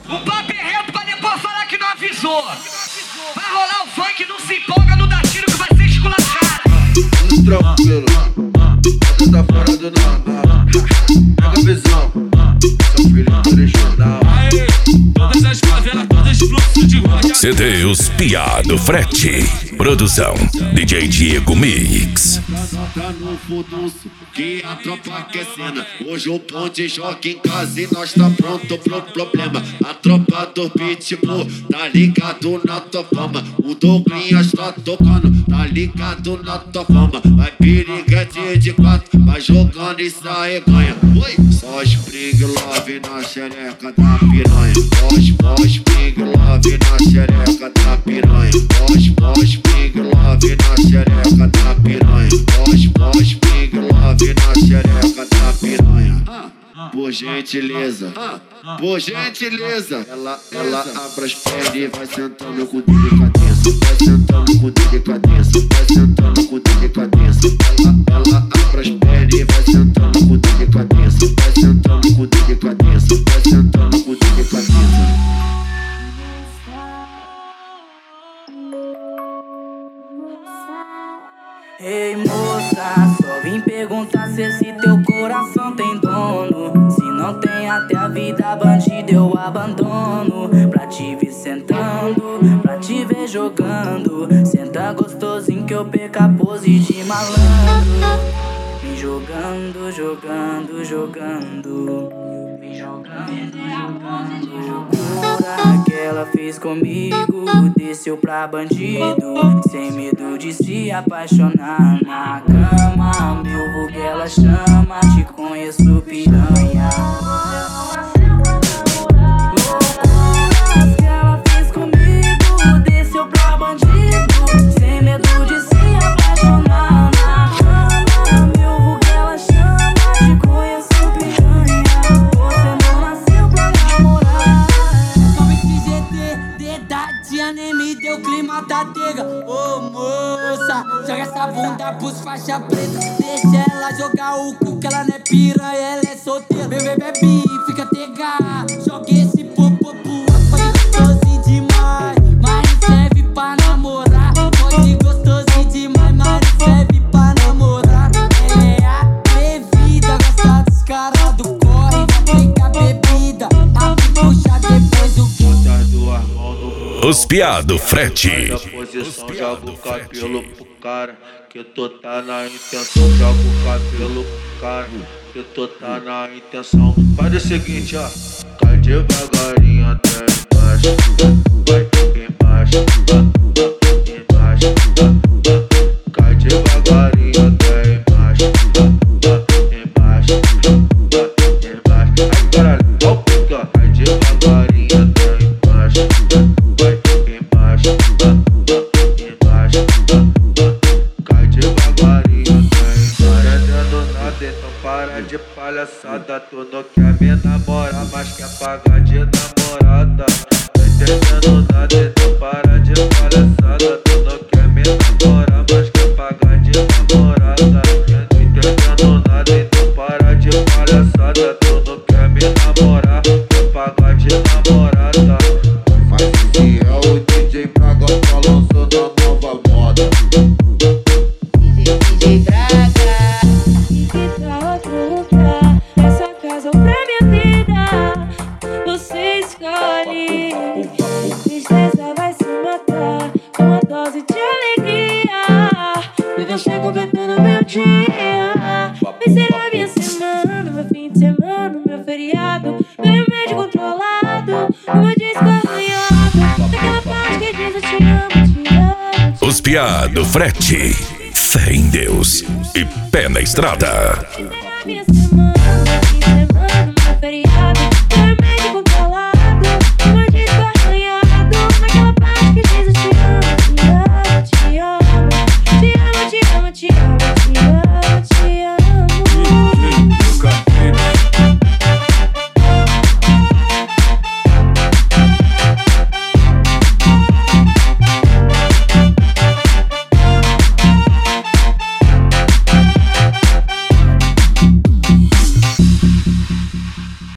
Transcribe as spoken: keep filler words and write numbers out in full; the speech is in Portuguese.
O papo é reto pra depois falar que não avisou. Vai rolar o funk, não se empolga, não dá tiro que vai ser esculachado. Tudo tranquilo, você tá fora do normal. Pega a visão, seu filho original. Aê, todas as favelas, todos os fluxos de roda. C D Os Piá do Frete. Produção D J Diego Mix. Tá no furdunço, que a tropa aquecendo. Hoje o ponte joga em casa e nós tá pronto pro problema. A tropa do Pitbull tá ligado na tua fama. O Douglas tá tocando, tá ligado na tua fama. Vai piriguete de quatro, vai jogando e sai ganha. Só spring love na xereca da piranha. Pós, pós, spring love na xereca da piranha. Pós, pós, spring love na xereca da piranha. Pós, pós, spring love na xereca da piranha. Por gentileza, por gentileza. Ela, ela abre as pernas e vai sentando com delicadeza. Vai sentando com delicadeza. Vai sentando com delicadeza. Ela, ela abre as pernas e vai sentando com delicadeza. Vai sentando com delicadeza. Vai sentando com delicadeza. Ei moça, só vim perguntar se esse teu coração tem dono. Se não tem até a vida bandida eu abandono. Pra te ver sentando, pra te ver jogando. Senta gostosinho que eu perca a pose de malandro. Vem jogando, jogando, jogando. Vem jogando, jogando, jogando. Que ela fez comigo, desceu pra bandido. Sem medo de se apaixonar na cama. Meu vulgo ela chama, te conheço piranha. Loucuras que ela fez comigo, desceu pra bandido. Sem medo de se apaixonar na cama. Meu vulgo ela chama, te conheço piranha. Você não nasceu pra namorar. Salve esse G T, dedadinha nem me deu clima da tega. Ô moça, joga essa bunda pros faixa preta. Deixa ela jogar o cu que ela não é piranha, ela é solteira. Bebê, bebe, fica tega. Joga esse popô pro alto, pode gostosinho demais. Mas não serve pra namorar. Pode gostosinho demais, mas não serve pra namorar. Ela é atrevida, gosta dos caras do corre. Vai pegar bebida, abre puxa depois o cu. Os Piá do Frete. Posição, joga o cabelo pro cara, que tu tá na intenção. Joga o cabelo pro cara, que tu tá na intenção. Faz o seguinte, ó, cai devagarinho até embaixo. Vai embaixo, embaixo. Cai devagarinho até embaixo. Embaixo, embaixo. Ai caralho, ó o pique, ó. Cai devagarinho até embaixo. Vai embaixo, embaixo. Cai devagarinho até embaixo. Entendendo nada, então para de palhaçada. Tu não quer me namorar, mas quer pagar de namorada. Entendendo nada, então para de palhaçada. Tu não quer me namorar, mas quer pagar de namorada. Entendendo nada, então para de palhaçada. Tu não quer me namorar, quer pagar de namorada. Mas esse é o D J Braga falando da nova moda. D J Braga, e pra outro lugar, essa casa ou pra minha vida, você escolhe. Tristeza vai se matar com uma dose de alegria. E você completando meu dia. Vai ser a minha semana, meu fim de semana, meu feriado, meu remédio controlado, uma disco arranhado, daquela parte que diz eu te amo, te amo. Os Piá do Frete. Fé em Deus e pé na estrada. Vai ser a minha semana.